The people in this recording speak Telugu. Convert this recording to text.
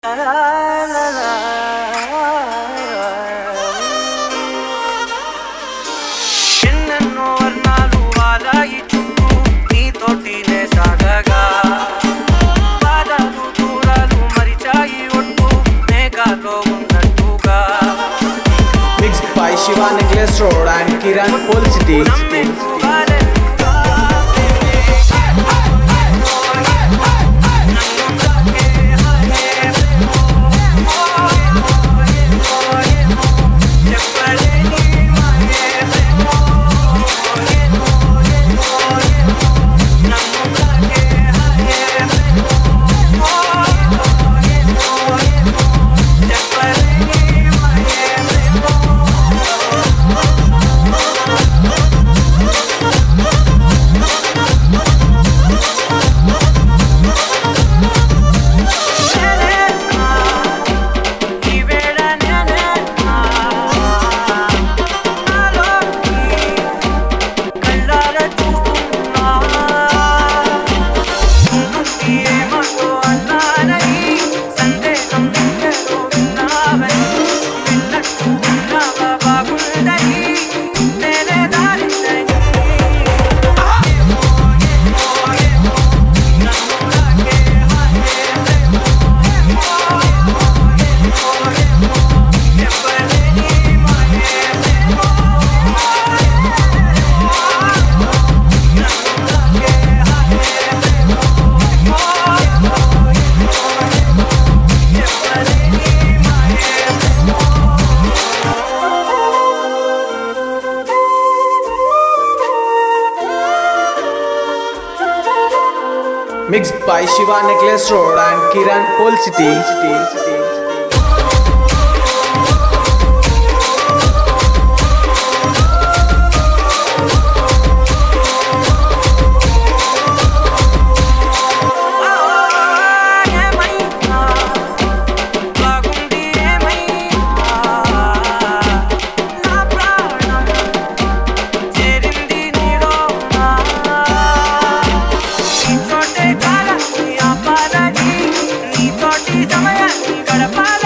ఎన్నెన్నో వర్ణాలు వాలాయి చుట్టూ నీతోటినే సాగగా పాదాలు దూరాలు మరిచాయి ఒట్టు మేఘాలో ఉన్నట్టుగా Mixed by Shiva Necklace Road and Kiran Pol City. Mixed by Shiva Necklace Road and Kiran Pol City. సమయాన్ని గడపాలి.